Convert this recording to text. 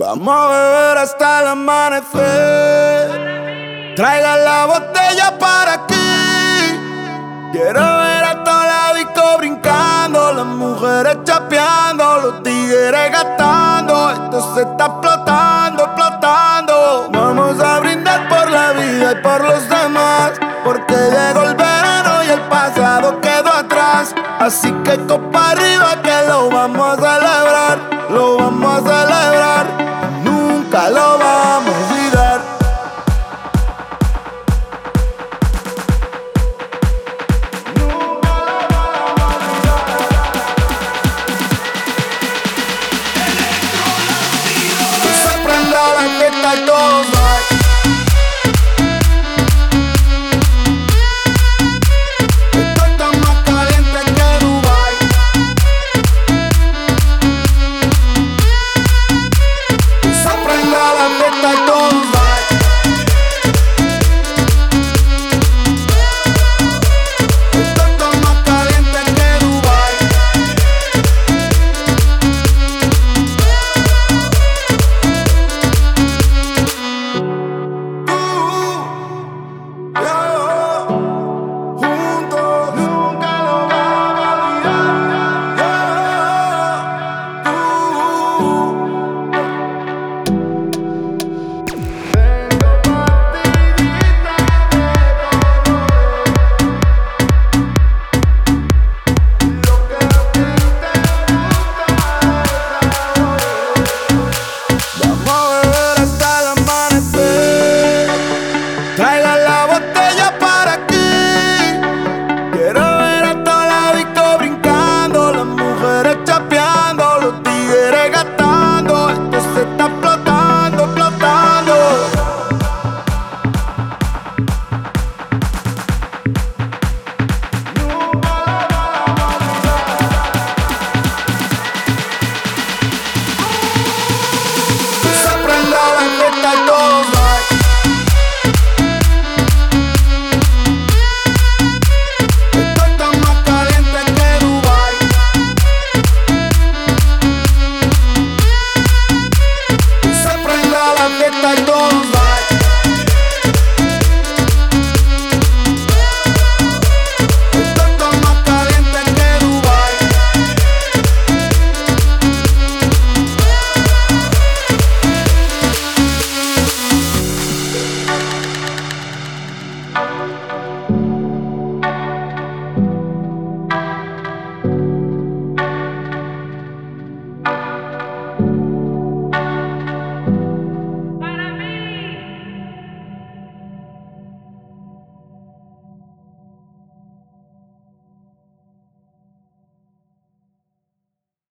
Vamos a beber hasta el amanecer. Traiga la botella para aquí. Quiero ver a toda la disco brincando, las mujeres chapeando, los tigres gastando. Esto se está explotando, explotando. Vamos a brindar por la vida y por los demás, porque llegó el verano y el pasado quedó atrás. Así que copa arriba que lo vamos a celebrar, lo vamos a celebrar, nunca lo vamos a olvidar. Que se prenda la fiesta y todos bailan. Esto está más caliente que Dubai. Que se prenda la fiesta y todos